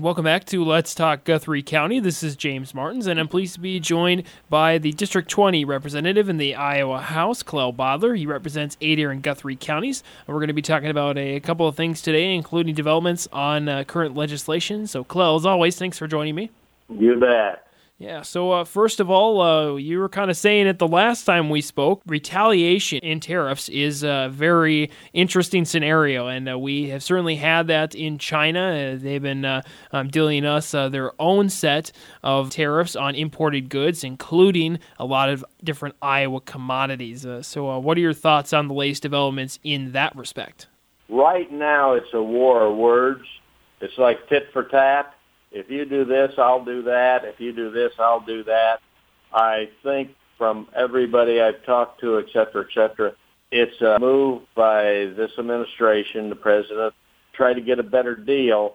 Welcome back to Let's Talk Guthrie County. This is James Martins, and I'm pleased to be joined by the District 20 representative in the Iowa House, Clell Bodler. He represents Adair and Guthrie counties. And we're going to be talking about a couple of things today, including developments on current legislation. So, Clell, as always, thanks for joining me. You bet. Yeah, so first of all, you were kind of saying it the last time we spoke, retaliation in tariffs is a very interesting scenario, and we have certainly had that in China. They've been dealing us their own set of tariffs on imported goods, including a lot of different Iowa commodities. So what are your thoughts on the latest developments in that respect? Right now, it's a war of words. It's like tit for tat. If you do this, I'll do that. If you do this, I'll do that. I think from everybody I've talked to, et cetera, it's a move by this administration, the president, to try to get a better deal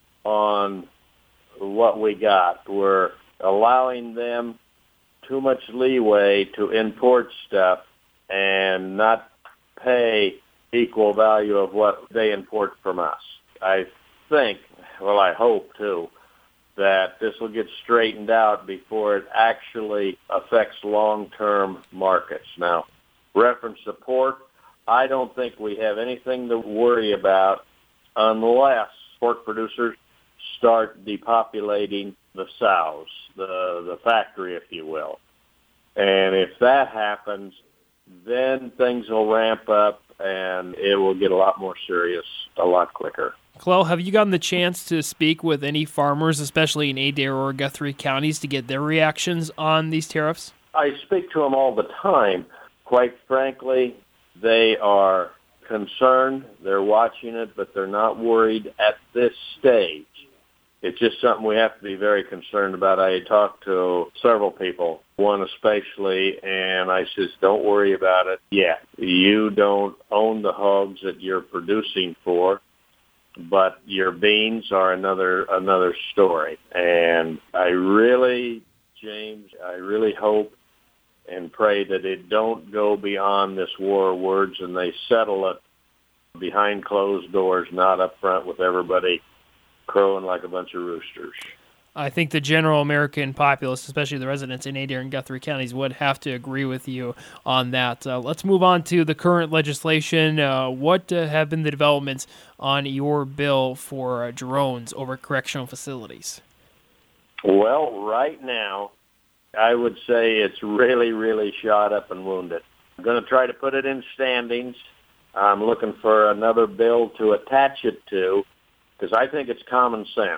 on what we got. We're allowing them too much leeway to import stuff and not pay equal value of what they import from us. I think, well, I hope too, that this will get straightened out before it actually affects long-term markets. Now, reference to pork, I don't think we have anything to worry about unless pork producers start depopulating the sows, the factory, if you will. And if that happens, then things will ramp up and it will get a lot more serious a lot quicker. Clell, have you gotten the chance to speak with any farmers, especially in Adair or Guthrie counties, to get their reactions on these tariffs? I speak to them all the time. Quite frankly, they are concerned. They're watching it, but they're not worried at this stage. It's just something we have to be very concerned about. I talked to several people, one especially, and I says, don't worry about it yet. You don't own the hogs that you're producing for, but your beans are another story. And I really, James, I really hope and pray that it don't go beyond this war of words and they settle it behind closed doors, not up front with everybody crowing like a bunch of roosters. I think the general American populace, especially the residents in Adair and Guthrie counties, would have to agree with you on that. Let's move on to the current legislation. What have been the developments on your bill for drones over correctional facilities? Well, right now, I would say it's really, really shot up and wounded. I'm going to try to put it in standings. I'm looking for another bill to attach it to because I think it's common sense.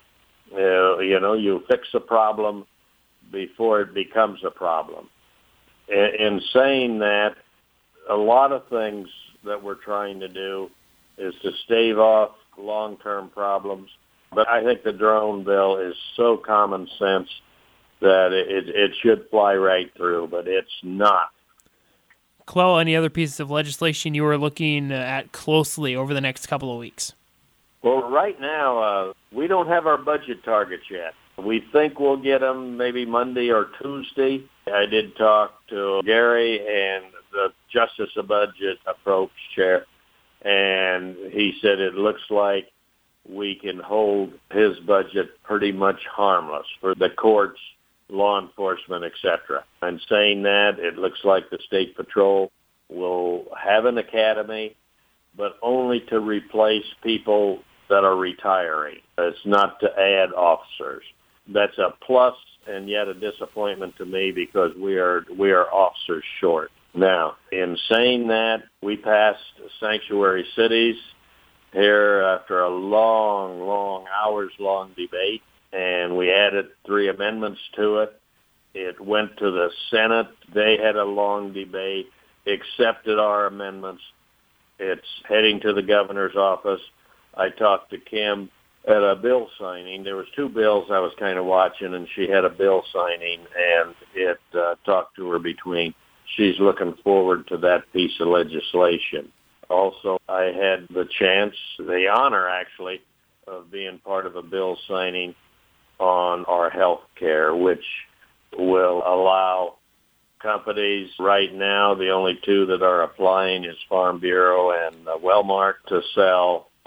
You fix a problem before it becomes a problem. In saying that, a lot of things that we're trying to do is to stave off long-term problems. But I think the drone bill is so common sense that it should fly right through, but it's not. Clell, any other pieces of legislation you are looking at closely over the next couple of weeks? Well, right now, we don't have our budget targets yet. We think we'll get them maybe Monday or Tuesday. I did talk to Gary and the Justice of Budget Approach Chair, and he said it looks like we can hold his budget pretty much harmless for the courts, law enforcement, etc. And saying that, it looks like the State Patrol will have an academy, but only to replace people that are retiring. It's not to add officers. That's a plus and yet a disappointment to me because we are officers short. Now, in saying that, we passed Sanctuary Cities here after a long, hours-long debate, and we added 3 amendments to it. It went to the Senate. They had a long debate, accepted our amendments. It's heading to the governor's office. I talked to Kim at a bill signing. There was 2 bills I was kind of watching, and she had a bill signing, and it talked to her between. She's looking forward to that piece of legislation. Also, I had the chance, the honor actually, of being part of a bill signing on our health care, which will allow companies right now, the only 2 that are applying is Farm Bureau and Wellmark, to sell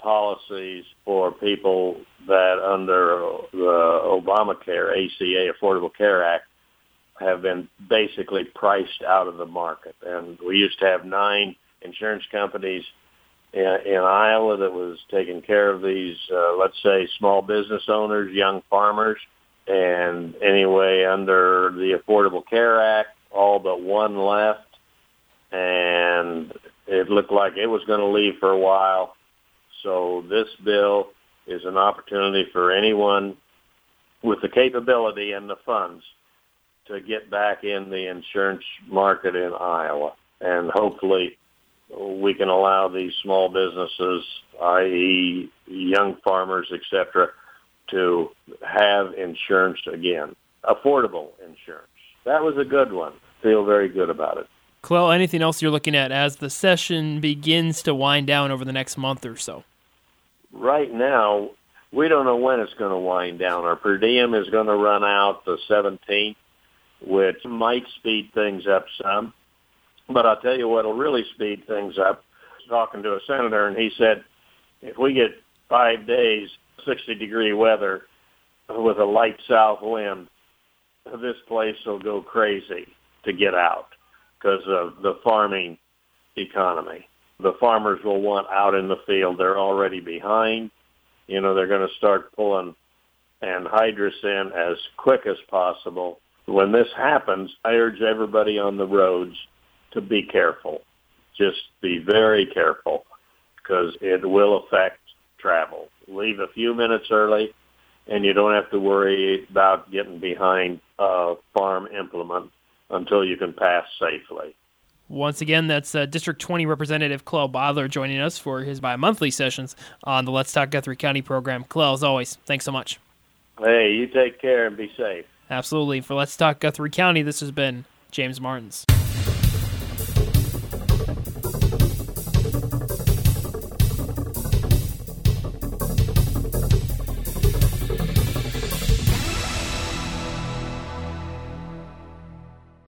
policies for people that under the Obamacare, ACA, Affordable Care Act, have been basically priced out of the market. And we used to have 9 insurance companies in Iowa that was taking care of these, let's say, small business owners, young farmers. And anyway, under the Affordable Care Act, all but 1 left. And it looked like it was going to leave for a while. So this bill is an opportunity for anyone with the capability and the funds to get back in the insurance market in Iowa. And hopefully we can allow these small businesses, i.e. young farmers, etc., to have insurance again, affordable insurance. That was a good one. Feel very good about it. Clell, anything else you're looking at as the session begins to wind down over the next month or so? Right now, we don't know when it's going to wind down. Our per diem is going to run out the 17th, which might speed things up some. But I'll tell you what will really speed things up. I was talking to a senator, and he said, if we get 5 days, 60-degree weather with a light south wind, this place will go crazy to get out because of the farming economy. The farmers will want out in the field. They're already behind. They're going to start pulling anhydrous in as quick as possible. When this happens, I urge everybody on the roads to be careful. Just be very careful because it will affect travel. Leave a few minutes early, and you don't have to worry about getting behind a farm implement until you can pass safely. Once again, that's District 20 Representative Clell Bodler joining us for his bi-monthly sessions on the Let's Talk Guthrie County program. Clell, as always, thanks so much. Hey, you take care and be safe. Absolutely. For Let's Talk Guthrie County, this has been James Martins.